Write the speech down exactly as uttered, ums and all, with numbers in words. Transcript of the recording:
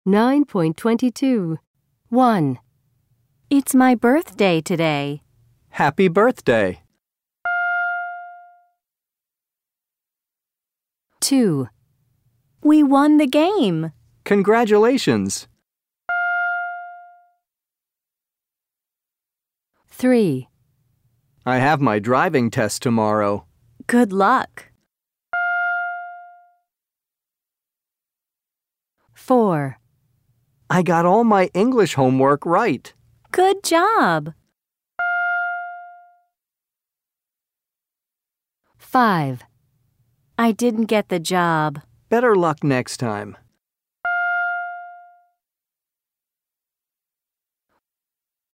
nine point two two. one. It's my birthday today. Happy birthday. two. We won the game. Congratulations. three. I have my driving test tomorrow. Good luck. four. I got all my English homework right. Good job. five. I didn't get the job. Better luck next time.